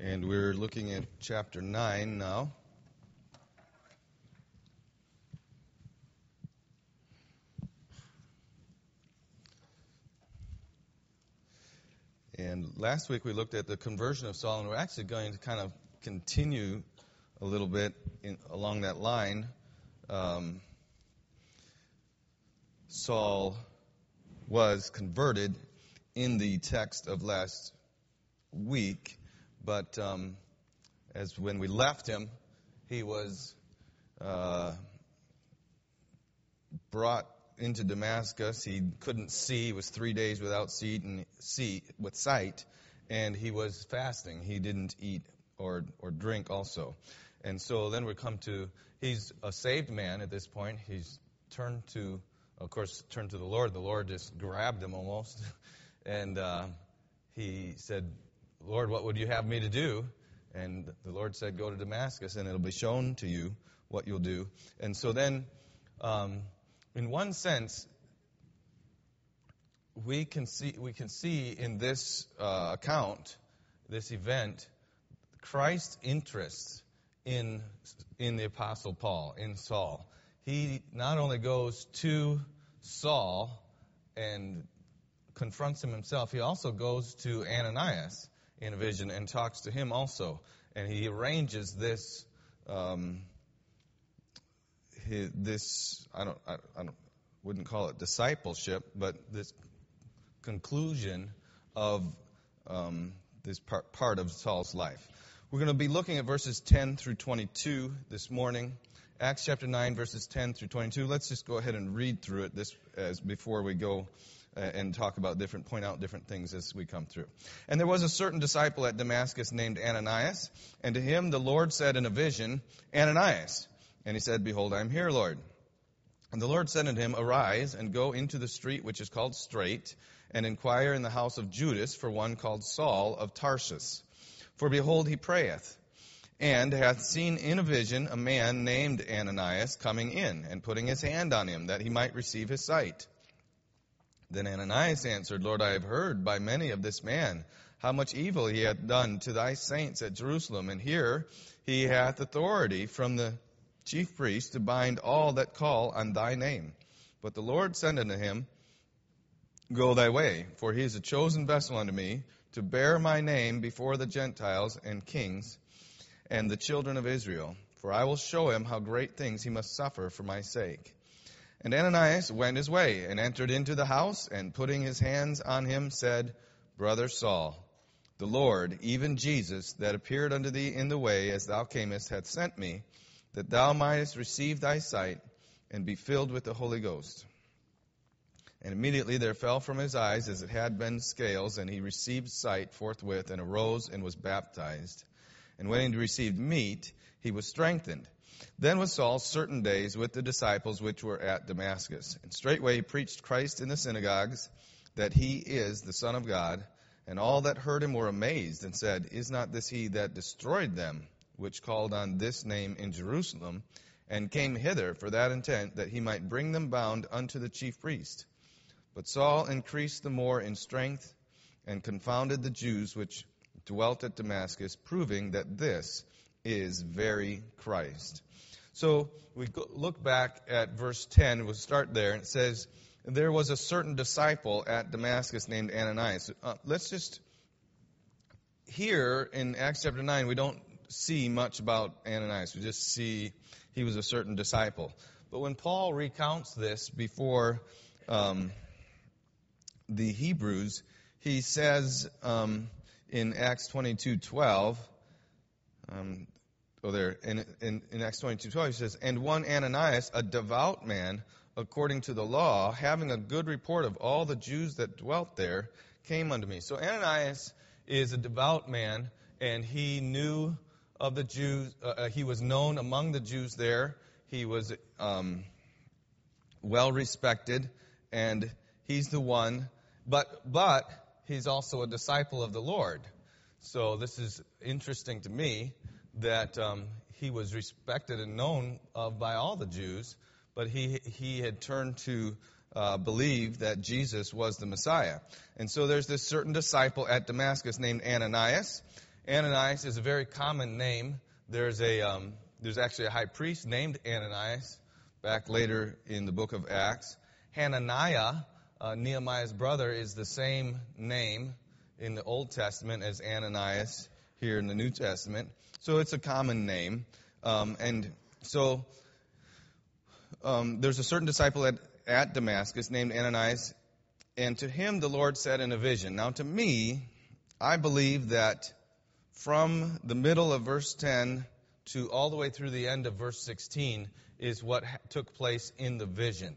And we're looking at chapter 9 now. And last week we looked at the conversion of Saul, and we're actually going to kind of continue a little bit along that line. Saul was converted in the text of last week, but as when we left him, he was brought into Damascus. He couldn't see. He was 3 days without sight, and he was fasting. He didn't eat or drink also. And so then we come to, he's a saved man at this point. He's turned to the Lord. The Lord just grabbed him almost. And he said, "Lord, what would you have me to do?" And the Lord said, "Go to Damascus, and it'll be shown to you what you'll do." And so then, in one sense, we can see in this account, this event, Christ's interest in the Apostle Paul, in Saul. He not only goes to Saul and confronts him himself, he also goes to Ananias in a vision and talks to him also. And he arranges this, wouldn't call it discipleship, but this conclusion of this part of Saul's life. We're going to be looking at verses 10 through 22 this morning. Acts chapter 9, verses 10 through 22. Let's just go ahead and read through it before we go and talk about point out different things as we come through. "And there was a certain disciple at Damascus named Ananias, and to him the Lord said in a vision, 'Ananias.' And he said, 'Behold, I am here, Lord.' And the Lord said unto him, 'Arise, and go into the street which is called Straight, and inquire in the house of Judas for one called Saul of Tarsus. For behold, he prayeth, and hath seen in a vision a man named Ananias coming in, and putting his hand on him, that he might receive his sight. Then Ananias answered, Lord, I have heard by many of this man, how much evil he hath done to thy saints at Jerusalem. And here he hath authority from the chief priest to bind all that call on thy name. But the Lord said unto him, Go thy way, for he is a chosen vessel unto me, to bear my name before the Gentiles and kings and the children of Israel. For I will show him how great things he must suffer for my sake. And Ananias went his way, and entered into the house, and putting his hands on him, said, Brother Saul, the Lord, even Jesus, that appeared unto thee in the way as thou camest, hath sent me, that thou mightest receive thy sight, and be filled with the Holy Ghost. And immediately there fell from his eyes as it had been scales, and he received sight forthwith, and arose and was baptized. And when he received meat, he was strengthened. Then was Saul certain days with the disciples which were at Damascus. And straightway he preached Christ in the synagogues, that he is the Son of God. And all that heard him were amazed, and said, Is not this he that destroyed them, which called on this name in Jerusalem, and came hither for that intent, that he might bring them bound unto the chief priest? But Saul increased the more in strength, and confounded the Jews which dwelt at Damascus, proving that this is very Christ. So we look back at verse 10, we'll start there, and it says, There was a certain disciple at Damascus named Ananias. Let's just, here in Acts chapter 9, we don't see much about Ananias. We just see he was a certain disciple. But when Paul recounts this before the Hebrews, he says in Acts 22:12, in Acts 22:12, he says, And one Ananias, a devout man, according to the law, having a good report of all the Jews that dwelt there, came unto me. So Ananias is a devout man, and he knew of the Jews. He was known among the Jews there. He was well respected, and he's the one. But he's also a disciple of the Lord. So this is interesting to me that he was respected and known of by all the Jews, but he had turned to believe that Jesus was the Messiah. And so there's this certain disciple at Damascus named Ananias, Ananias is a very common name. There's actually a high priest named Ananias back later in the book of Acts. Hananiah, Nehemiah's brother, is the same name in the Old Testament as Ananias here in the New Testament. So it's a common name. There's a certain disciple at Damascus named Ananias, and to him the Lord said in a vision. Now to me, I believe that from the middle of verse 10 to all the way through the end of verse 16 is what took place in the vision.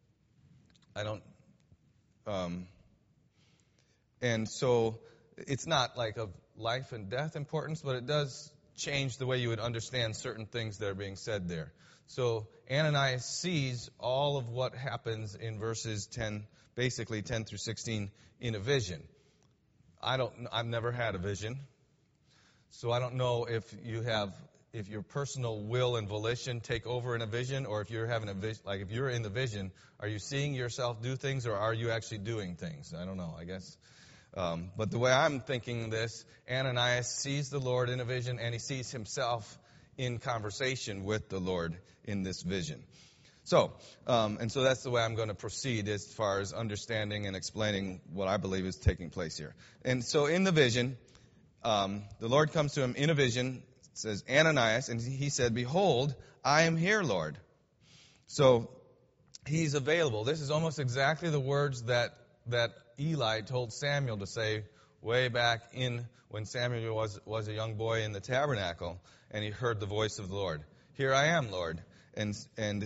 And so it's not like of life and death importance, but it does change the way you would understand certain things that are being said there. So Ananias sees all of what happens in verses 10, basically 10 through 16, in a vision. I've never had a vision, so I don't know if your personal will and volition take over in a vision, or if you're having a vision, like if you're in the vision, are you seeing yourself do things, or are you actually doing things? I don't know, I guess. But the way I'm thinking this, Ananias sees the Lord in a vision, and he sees himself in conversation with the Lord in this vision. So that's the way I'm going to proceed as far as understanding and explaining what I believe is taking place here. And so in the vision, the Lord comes to him in a vision, says, Ananias, and he said, Behold, I am here, Lord. So he's available. This is almost exactly the words that Eli told Samuel to say way back in when Samuel was a young boy in the tabernacle, and he heard the voice of the Lord. Here I am, Lord. And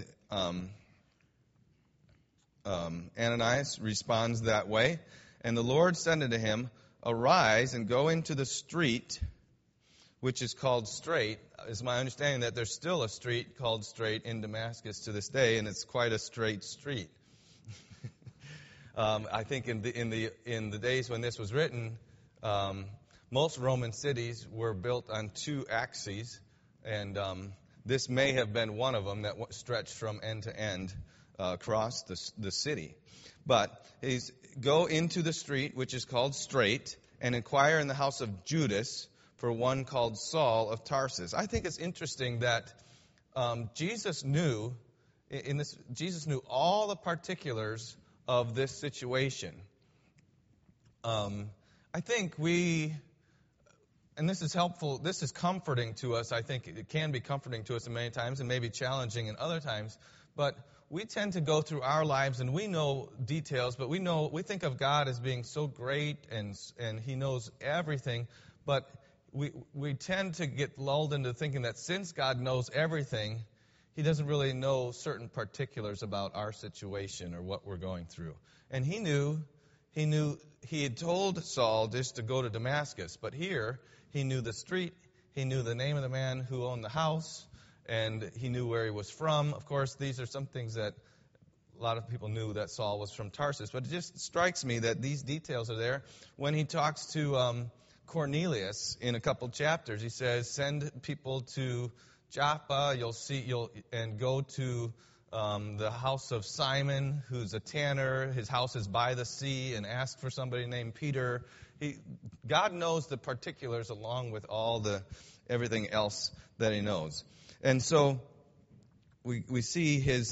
Ananias responds that way. And the Lord said unto him, Arise and go into the street, which is called Straight. It's my understanding that there's still a street called Straight in Damascus to this day, and it's quite a straight street. I think in the days when this was written, most Roman cities were built on two axes, and this may have been one of them that stretched from end to end across the city. But go into the street, which is called Straight, and inquire in the house of Judas for one called Saul of Tarsus. I think it's interesting that Jesus knew all the particulars of this situation. I think and this is helpful, this is comforting to us. I think it can be comforting to us in many times and maybe challenging in other times. But we tend to go through our lives and we know details, but we think of God as being so great and He knows everything. But we tend to get lulled into thinking that since God knows everything, He doesn't really know certain particulars about our situation or what we're going through. And He had told Saul just to go to Damascus, but here he knew the street, he knew the name of the man who owned the house, and he knew where he was from. Of course, these are some things that a lot of people knew, that Saul was from Tarsus, but it just strikes me that these details are there. When he talks to Cornelius in a couple chapters, he says, send people to Joppa, and go to the house of Simon, who's a tanner. His house is by the sea, and ask for somebody named Peter. God knows the particulars along with everything else that He knows. And so we see his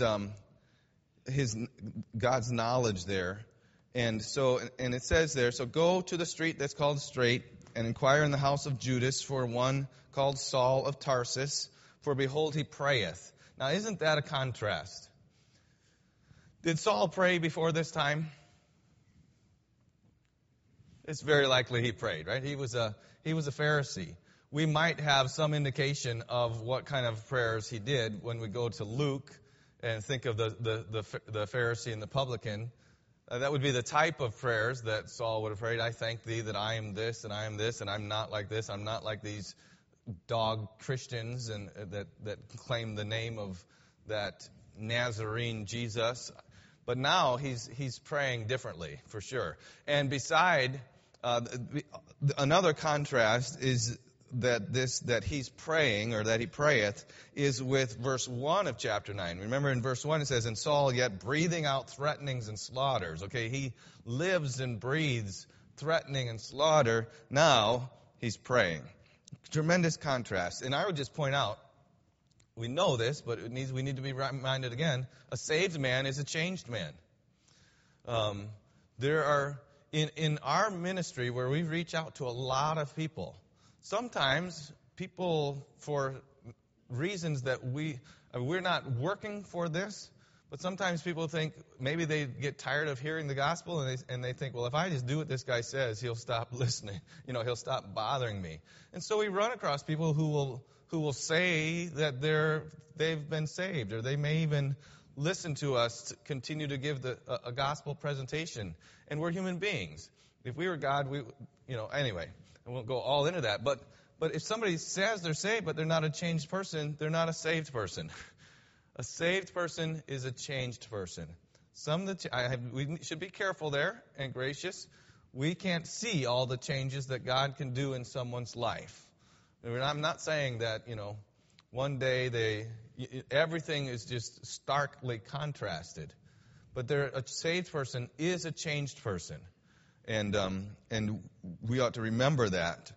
God's knowledge there. And it says there, so go to the street that's called Straight, and inquire in the house of Judas for one called Saul of Tarsus, for behold, he prayeth. Now, isn't that a contrast? Did Saul pray before this time? It's very likely he prayed, right? He was a Pharisee. We might have some indication of what kind of prayers he did when we go to Luke and think of the Pharisee and the publican. That would be the type of prayers that Saul would have prayed. I thank thee that I am this, and I am this, and I'm not like this. I'm not like these dog Christians and that claim the name of that Nazarene Jesus. But now he's praying differently, for sure. And beside, another contrast is that he's praying, or that he prayeth, is with verse 1 of chapter 9. Remember in verse 1 it says, and Saul yet breathing out threatenings and slaughters. Okay, he lives and breathes threatening and slaughter. Now he's praying. Tremendous contrast. And I would just point out, we know this, but we need to be reminded again, a saved man is a changed man. There are, in our ministry where we reach out to a lot of people, sometimes people, for reasons that we're not working for this, but sometimes people think, maybe they get tired of hearing the gospel, and they think, well, if I just do what this guy says, he'll stop listening. He'll stop bothering me. And so we run across people who will say that they've been saved, or they may even listen to us to continue to give a gospel presentation. And we're human beings. If we were God, anyway, I won't go all into that. But if somebody says they're saved, but they're not a changed person, they're not a saved person. A saved person is a changed person. We should be careful there and gracious. We can't see all the changes that God can do in someone's life. I'm not saying that, one day everything is just starkly contrasted. But a saved person is a changed person. And we ought to remember that.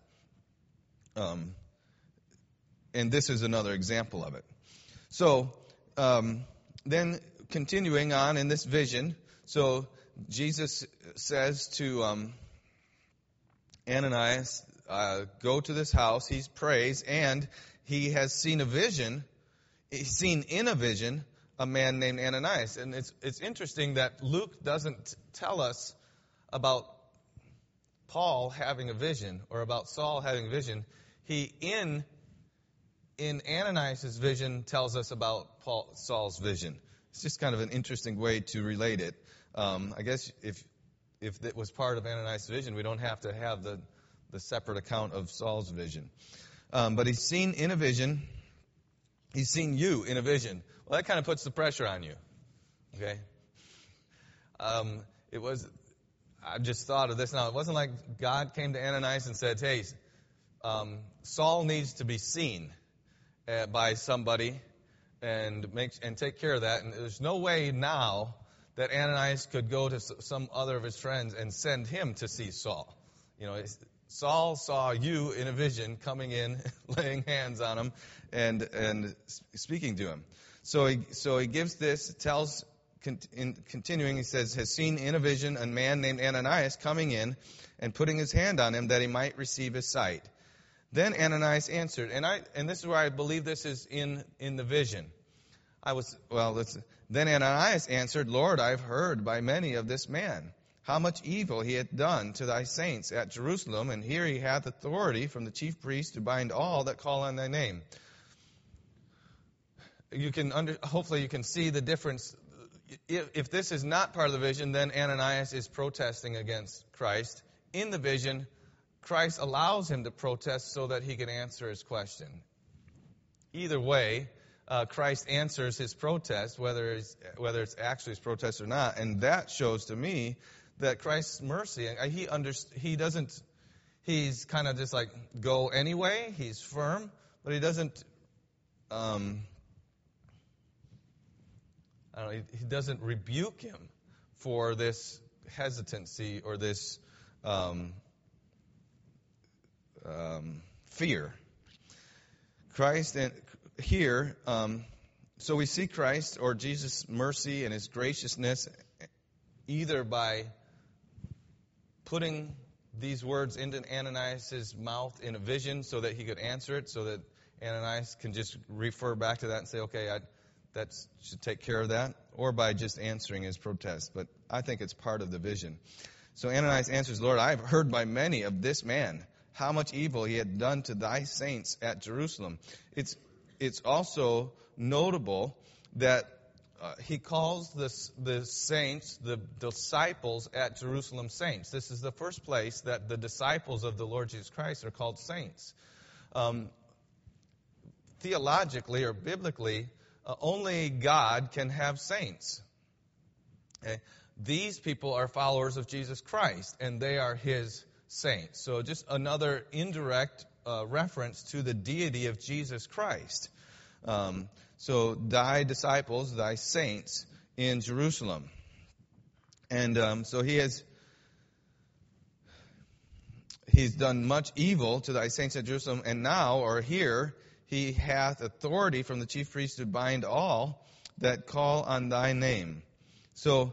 And this is another example of it. So, then continuing on in this vision, so Jesus says to Ananias, go to this house. He prays, and he has seen a vision. He's seen in a vision a man named Ananias. And it's interesting that Luke doesn't tell us about Paul having a vision or about Saul having a vision. He, in Ananias' vision, tells us about Saul's vision. It's just kind of an interesting way to relate it. I guess if it was part of Ananias' vision, we don't have to have the separate account of Saul's vision. But he's seen in a vision. He's seen you in a vision. Well, that kind of puts the pressure on you. Okay? I just thought of this now. It wasn't like God came to Ananias and said, hey, Saul needs to be seen by somebody and take care of that. And there's no way now that Ananias could go to some other of his friends and send him to see Saul. Saul saw you in a vision coming in, laying hands on him, and speaking to him. So he gives this, continuing, he says, has seen in a vision a man named Ananias coming in and putting his hand on him that he might receive his sight. Then Ananias answered, and this is where I believe this is in the vision. Then Ananias answered, Lord, I've heard by many of this man, how much evil he hath done to thy saints at Jerusalem, and here he hath authority from the chief priest to bind all that call on thy name. Hopefully you can see the difference. If this is not part of the vision, then Ananias is protesting against Christ. In the vision, Christ allows him to protest so that he can answer his question. Either way, Christ answers his protest, whether it's actually his protest or not, and that shows to me that Christ's mercy, he's kind of just like go anyway. He's firm, but he doesn't. He doesn't rebuke him for this hesitancy or this fear. Christ here, so we see Christ or Jesus' mercy and his graciousness either by putting these words into Ananias' mouth in a vision so that he could answer it, so that Ananias can just refer back to that and say, okay, that should take care of that, or by just answering his protest. But I think it's part of the vision. So Ananias answers, Lord, I have heard by many of this man how much evil he had done to thy saints at Jerusalem. It's also notable that he calls the saints, the disciples at Jerusalem, saints. This is the first place that the disciples of the Lord Jesus Christ are called saints. Theologically or biblically, only God can have saints. Okay? These people are followers of Jesus Christ, and they are his saints. So just another indirect reference to the deity of Jesus Christ. So thy disciples, thy saints in Jerusalem. And so he has, he's done much evil to thy saints at Jerusalem, and now, or here, he hath authority from the chief priest to bind all that call on thy name. So,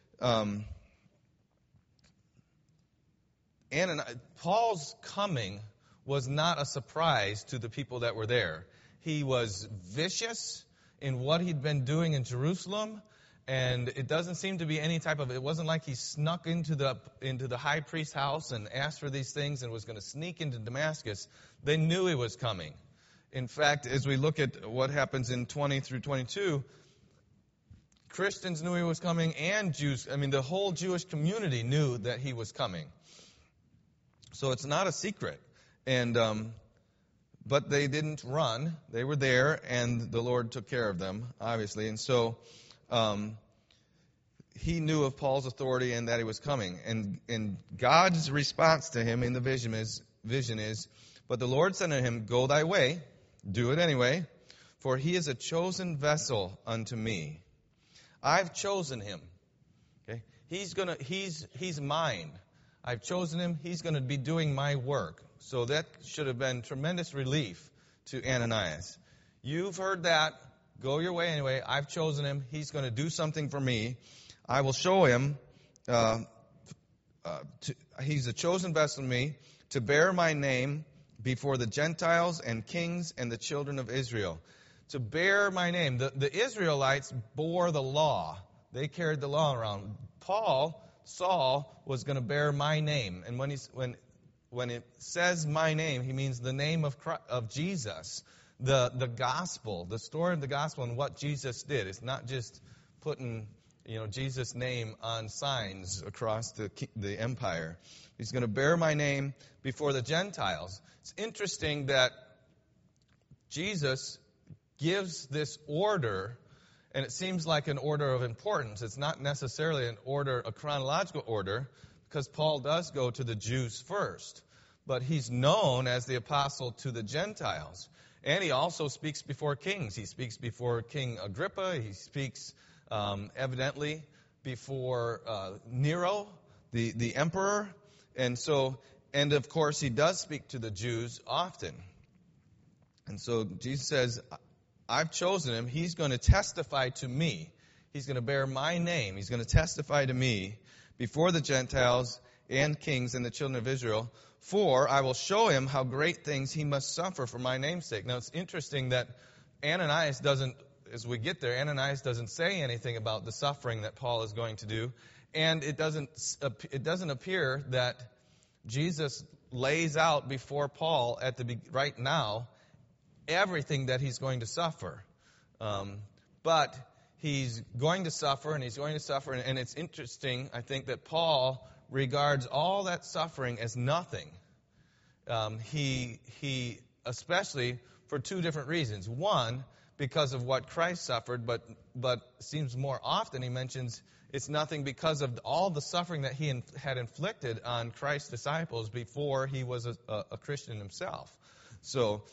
Paul's coming was not a surprise to the people that were there. He was vicious in what he'd been doing in Jerusalem, and it doesn't seem to be any type of, it wasn't like he snuck into the high priest's house and asked for these things and was going to sneak into Damascus. They knew he was coming. In fact, as we look at what happens in 20 through 22, Christians knew he was coming, and Jews, the whole Jewish community knew that he was coming. So it's not a secret. And but they didn't run. They were there, and the Lord took care of them, obviously. And so he knew of Paul's authority and that he was coming. And God's response to him in the vision is, but the Lord said unto him, go thy way, do it anyway, for he is a chosen vessel unto me. I've chosen him. Okay? He's mine. I've chosen him. He's going to be doing my work. So that should have been tremendous relief to Ananias. You've heard that. Go your way anyway. I've chosen him. He's going to do something for me. I will show him. He's a chosen vessel to me to bear my name before the Gentiles and kings and the children of Israel. To bear my name. The Israelites bore the law. They carried the law around. Saul, was going to bear my name. And when it says my name, he means the name of Jesus. The gospel, the story of the gospel and what Jesus did. It's not just putting, Jesus' name on signs across the empire. He's going to bear my name before the Gentiles. It's interesting that Jesus gives this order, and it seems like an order of importance. It's not necessarily a chronological order, because Paul does go to the Jews first. But he's known as the apostle to the Gentiles. And he also speaks before kings. He speaks before King Agrippa. He speaks evidently before Nero, the emperor. And of course, he does speak to the Jews often. And so Jesus says, I've chosen him. He's going to testify to me. He's going to bear my name. He's going to testify to me before the Gentiles and kings and the children of Israel. For I will show him how great things he must suffer for my name's sake. Now, it's interesting that Ananias doesn't say anything about the suffering that Paul is going to do. And it doesn't appear that Jesus lays out before Paul right now everything that he's going to suffer. But he's going to suffer, and he's going to suffer. And it's interesting, I think, that Paul regards all that suffering as nothing. He especially for two different reasons. One, because of what Christ suffered, but seems more often he mentions it's nothing because of all the suffering that he had inflicted on Christ's disciples before he was a Christian himself. So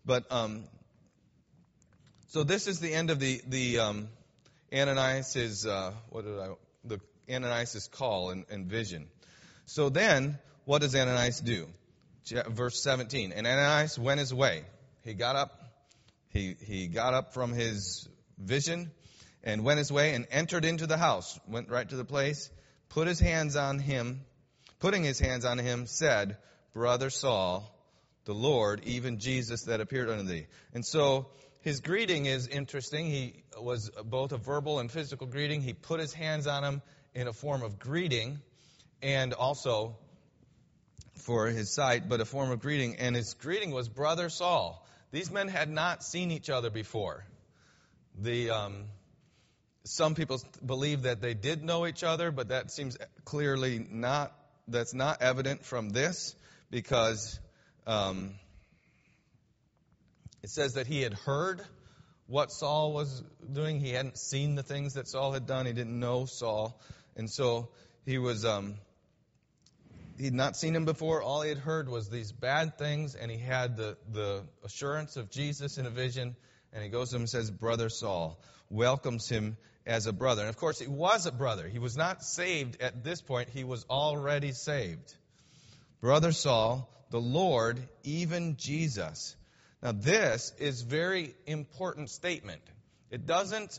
this is the end of the Ananias' Ananias' call and vision. So then, what does Ananias do? Verse 17. And Ananias went his way. He got up. He got up from his vision and went his way and entered into the house. Went right to the place. Putting his hands on him, said, Brother Saul, the Lord, even Jesus that appeared unto thee. And so his greeting is interesting. He was both a verbal and physical greeting. He put his hands on him in a form of greeting, and also for his sight, but a form of greeting. And his greeting was Brother Saul. These men had not seen each other before. Some people believe that they did know each other, but that seems clearly that's not evident from this, because it says that he had heard what Saul was doing. He hadn't seen the things that Saul had done. He didn't know Saul. And so he'd not seen him before. All he had heard was these bad things, and he had the assurance of Jesus in a vision. And he goes to him and says, Brother Saul, welcomes him as a brother. And of course, he was a brother. He was not saved at this point. He was already saved. Brother Saul, the Lord, even Jesus. Now this is very important statement. It doesn't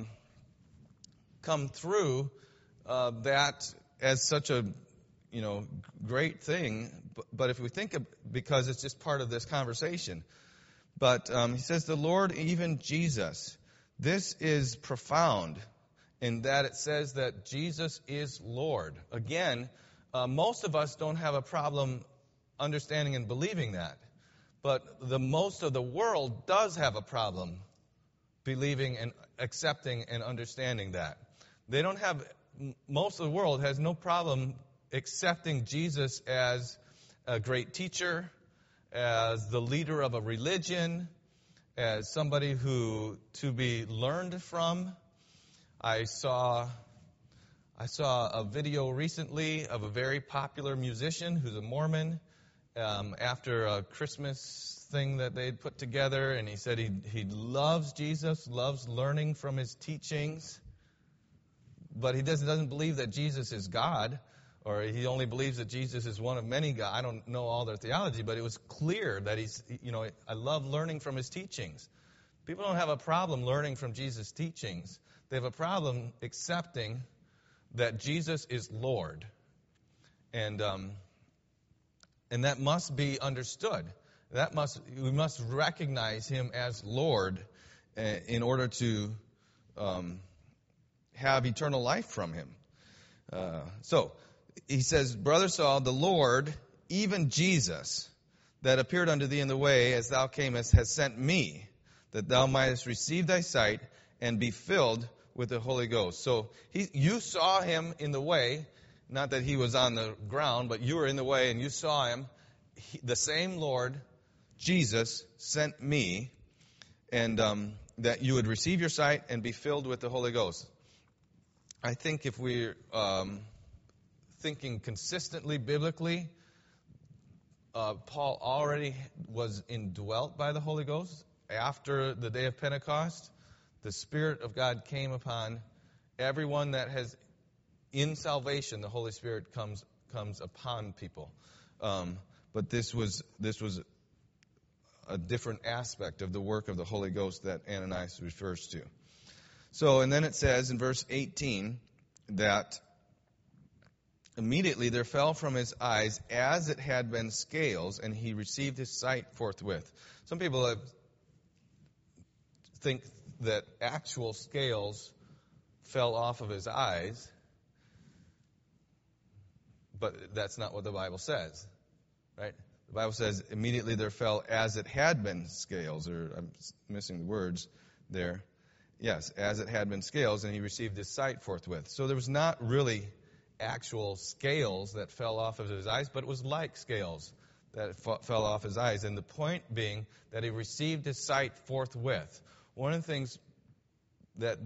come through that as such a great thing, but if we think of, because it's just part of this conversation. But he says, the Lord, even Jesus. This is profound in that it says that Jesus is Lord. Again, most of us don't have a problem understanding and believing that. But the most of the world does have a problem believing and accepting and understanding that. Most of the world has no problem accepting Jesus as a great teacher, as the leader of a religion, as somebody who to be learned from. I saw a video recently of a very popular musician who's a Mormon after a Christmas thing that they had put together, and he said he loves Jesus, loves learning from his teachings, but he doesn't believe that Jesus is God, or he only believes that Jesus is one of many gods. I don't know all their theology, but it was clear that I love learning from his teachings. People don't have a problem learning from Jesus' teachings. They have a problem accepting that Jesus is Lord. And that must be understood. We must recognize him as Lord in order to have eternal life from him. So he says, Brother Saul, the Lord, even Jesus, that appeared unto thee in the way as thou camest, has sent me, that thou mightest receive thy sight and be filled with the Holy Ghost. So you saw him in the way, not that he was on the ground, but you were in the way and you saw him. The same Lord, Jesus, sent me, and that you would receive your sight and be filled with the Holy Ghost. I think if we're thinking consistently biblically, Paul already was indwelt by the Holy Ghost. After the day of Pentecost, the Spirit of God came upon everyone that has, in salvation, the Holy Spirit comes upon people. But this was a different aspect of the work of the Holy Ghost that Ananias refers to. So, and then it says in verse 18 that immediately there fell from his eyes as it had been scales, and he received his sight forthwith. Some people think that actual scales fell off of his eyes, but that's not what the Bible says, right? The Bible says immediately there fell as it had been scales, or I'm missing the words there. Yes, as it had been scales, and he received his sight forthwith. So there was not really actual scales that fell off of his eyes, but it was like scales that fell off his eyes. And the point being that he received his sight forthwith. One of the things that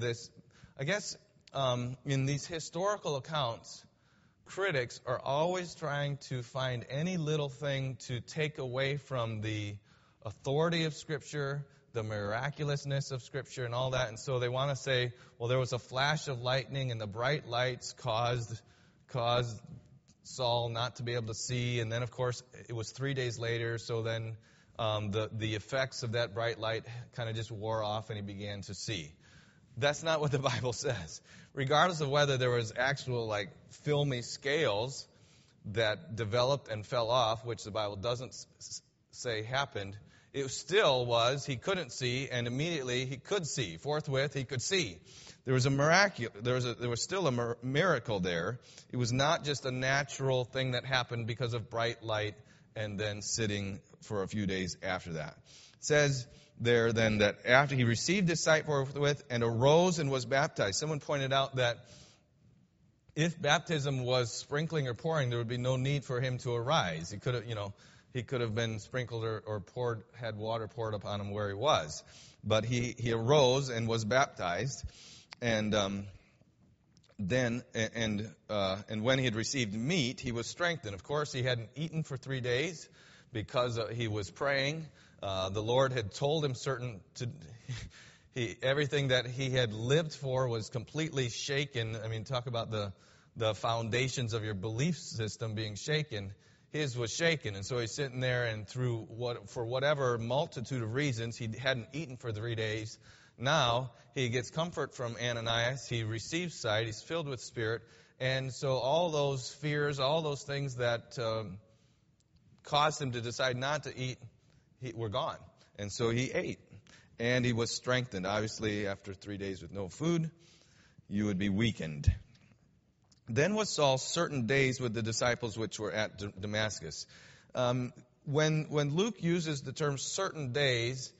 in these historical accounts, critics are always trying to find any little thing to take away from the authority of Scripture, the miraculousness of Scripture, and all that. And so they want to say, well, there was a flash of lightning, and the bright lights caused Saul not to be able to see. And then, of course, it was 3 days later, so then the effects of that bright light kind of just wore off, and he began to see. That's not what the Bible says. Regardless of whether there was actual, filmy scales that developed and fell off, which the Bible doesn't say happened, it still was, he couldn't see, and immediately he could see. Forthwith, he could see. There was there was still a miracle there. It was not just a natural thing that happened because of bright light and then sitting for a few days after that. It says there then that after he received his sight forthwith and arose and was baptized. Someone pointed out that if baptism was sprinkling or pouring, there would be no need for him to arise. He could have been sprinkled or had water poured upon him where he was. But he arose and was baptized, and when he had received meat, he was strengthened. Of course, he hadn't eaten for 3 days because he was praying. The Lord had told him everything that he had lived for was completely shaken. I mean, talk about the foundations of your belief system being shaken. his was shaken. And so he's sitting there, and for whatever multitude of reasons, he hadn't eaten for 3 days. Now he gets comfort from Ananias. He receives sight. He's filled with Spirit. And so all those fears, all those things that caused him to decide not to eat, were gone. And so he ate. And he was strengthened. Obviously, after 3 days with no food, you would be weakened. Then was Saul certain days with the disciples which were at Damascus. When Luke uses the term certain days,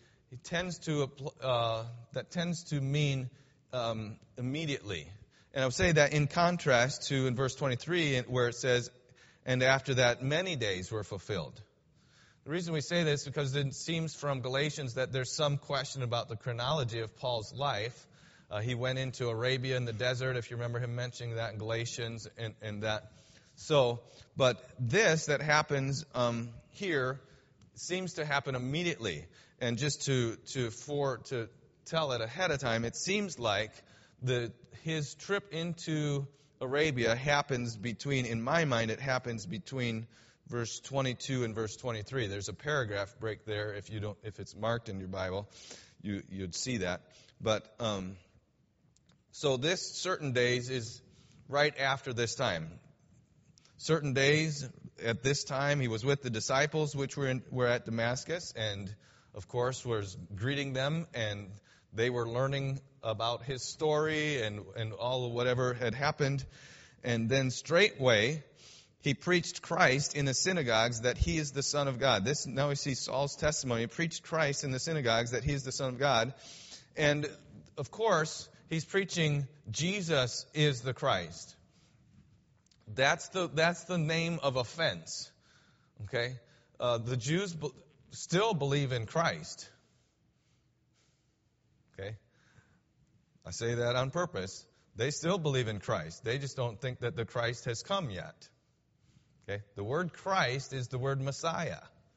that tends to mean immediately. And I would say that in contrast to in verse 23 where it says, and after that many days were fulfilled. The reason we say this is because it seems from Galatians that there's some question about the chronology of Paul's life. He went into Arabia in the desert, if you remember him mentioning that in Galatians, and that. So, but this that happens here seems to happen immediately. And just to tell it ahead of time, it seems like his trip into Arabia happens between, in my mind, it happens between verse 22 and verse 23. There's a paragraph break there. If it's marked in your Bible, you'd see that. But so this certain days is right after this time. Certain days at this time, he was with the disciples, which were at Damascus, and of course was greeting them, and they were learning about his story and all of whatever had happened. And then straightway he preached Christ in the synagogues that he is the Son of God. Now we see Saul's testimony. He preached Christ in the synagogues that he is the Son of God. And of course, he's preaching Jesus is the Christ. That's the name of offense. Okay? The Jews still believe in Christ. Okay? I say that on purpose. They still believe in Christ. They just don't think that the Christ has come yet. Okay? The word Christ is the word Messiah.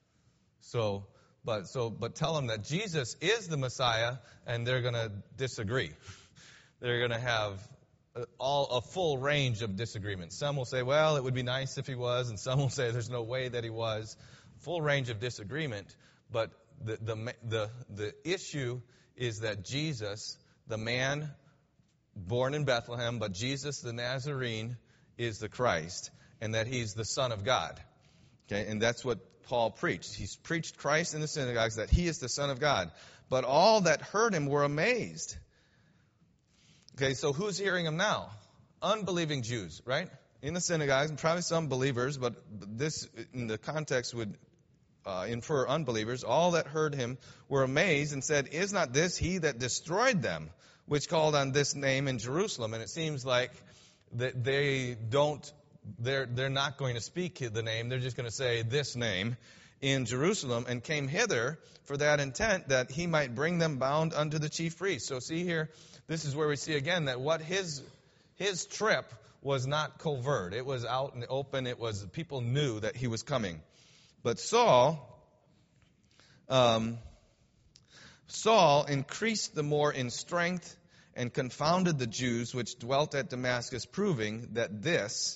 But tell them that Jesus is the Messiah, and they're going to disagree. They're going to have a full range of disagreements. Some will say, well, it would be nice if he was, and some will say there's no way that he was. Full range of disagreement. But the issue is that Jesus, the man born in Bethlehem, but Jesus the Nazarene is the Christ, and that he's the Son of God. Okay, and that's what Paul preached. He's preached Christ in the synagogues, that he is the Son of God. But all that heard him were amazed. Okay, so who's hearing him now? Unbelieving Jews, right? In the synagogues, and probably some believers, but this, in the context, would infer unbelievers. All that heard him were amazed and said, is not this he that destroyed them, which called on this name in Jerusalem? And it seems like that they're not going to speak the name. They're just going to say this name in Jerusalem, and came hither for that intent, that he might bring them bound unto the chief priest. So see here, this is where we see again that what his trip was not covert. It was out in the open. It was, people knew that he was coming. But Saul increased the more in strength and confounded the Jews which dwelt at Damascus, proving that this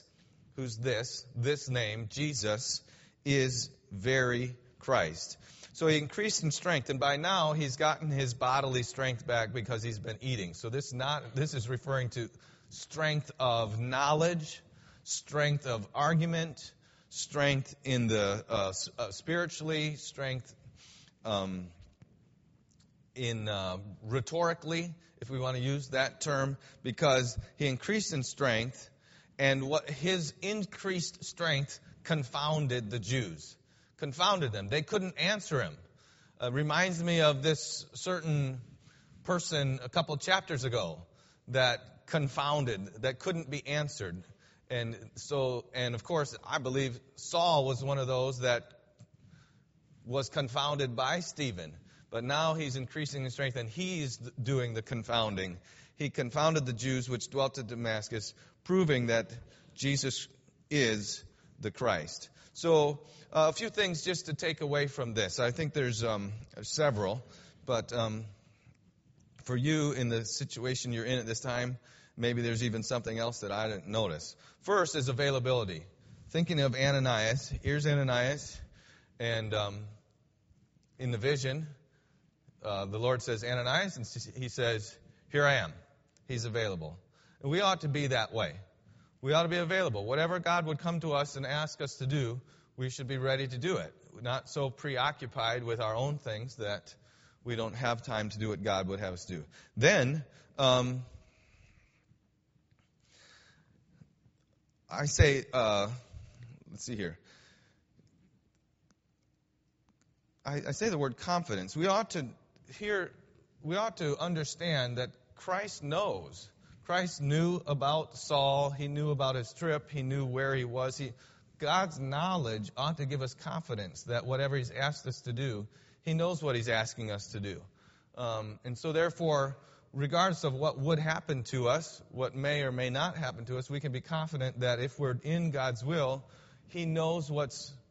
name, Jesus, is very Christ. So he increased in strength, and by now he's gotten his bodily strength back because he's been eating. So this is referring to strength of knowledge, strength of argument, strength in the spiritually, strength in rhetorically, if we want to use that term, because he increased in strength, and what his increased strength confounded the Jews. Confounded them. They couldn't answer him. Reminds me of this certain person a couple chapters ago that couldn't be answered. And of course, I believe Saul was one of those that was confounded by Stephen. But now he's increasing in strength, and he's doing the confounding. He confounded the Jews which dwelt at Damascus, proving that Jesus is the Christ. So a few things just to take away from this. I think there's several, but for you in the situation you're in at this time, maybe there's even something else that I didn't notice. First is availability. thinking of Ananias. Here's Ananias, and in the vision, the Lord says, Ananias, and he says, here I am. He's available. And we ought to be that way. We ought to be available. Whatever God would come to us and ask us to do, we should be ready to do it. Not so preoccupied with our own things that we don't have time to do what God would have us do. Then, I say, let's see here. I say the word confidence. We ought to understand that Christ knows. Christ knew about Saul. He knew about his trip. He knew where he was. God's knowledge ought to give us confidence that whatever he's asked us to do, he knows what he's asking us to do. And so therefore, regardless of what would happen to us, what may or may not happen to us, we can be confident that if we're in God's will, he knows what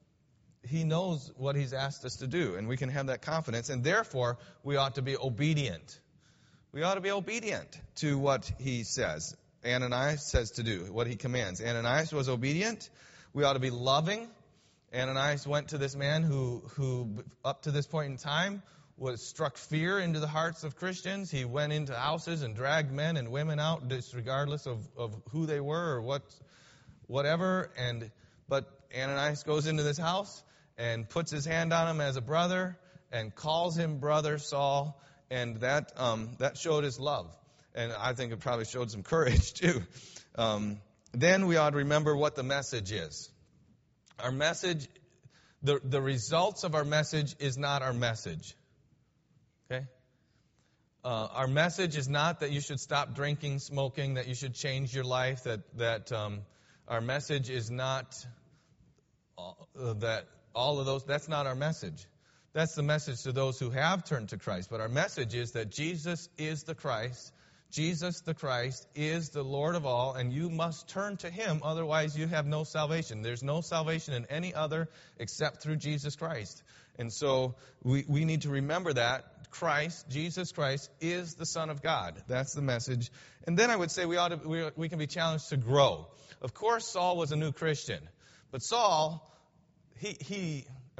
he's asked us to do. And we can have that confidence. And therefore, we ought to be obedient. We ought to be obedient to what he says. Ananias says to do, what he commands. Ananias was obedient. We ought to be loving. Ananias went to this man who up to this point in time, was struck fear into the hearts of Christians. He went into houses and dragged men and women out, regardless of who they were or whatever. But Ananias goes into this house and puts his hand on him as a brother and calls him brother Saul. And that showed his love. And I think it probably showed some courage, too. Then we ought to remember what the message is. Our message, the results of our message is not our message. Okay? Our message is not that you should stop drinking, smoking, that you should change your life, that our message is not that all of those, that's not our message. That's the message to those who have turned to Christ. But our message is that Jesus is the Christ. Jesus the Christ is the Lord of all, and you must turn to him, otherwise you have no salvation. There's no salvation in any other except through Jesus Christ. And so we need to remember that Christ, Jesus Christ, is the Son of God. That's the message. And then I would say we can be challenged to grow. Of course, Saul was a new Christian. But Saul, he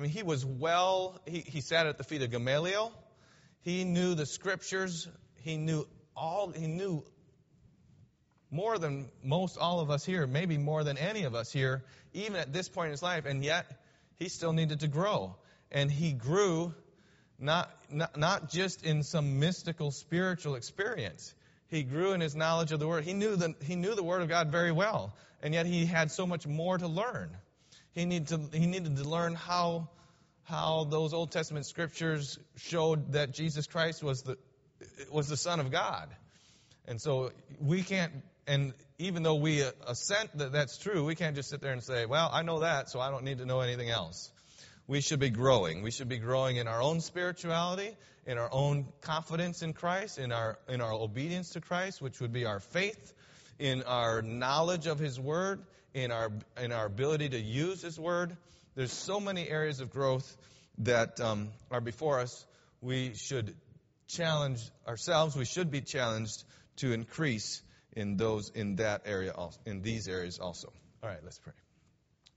sat at the feet of Gamaliel. He knew the scriptures. He knew more than most all of us here, maybe more than any of us here, even at this point in his life, and yet he still needed to grow. And he grew not just in some mystical spiritual experience. He grew in his knowledge of the Word. He knew the Word of God very well, and yet he had so much more to learn. He needed to learn how those Old Testament scriptures showed that Jesus Christ was the Son of God. And so we can't, and even though we assent that that's true, we can't just sit there and say, well, I know that, so I don't need to know anything else. We should be growing. We should be growing in our own spirituality, in our own confidence in Christ, in our obedience to Christ, which would be our faith, in our knowledge of His Word, in our ability to use His Word. There's so many areas of growth that are before us. We should challenge ourselves. We should be challenged to increase in these areas also. All right, let's pray.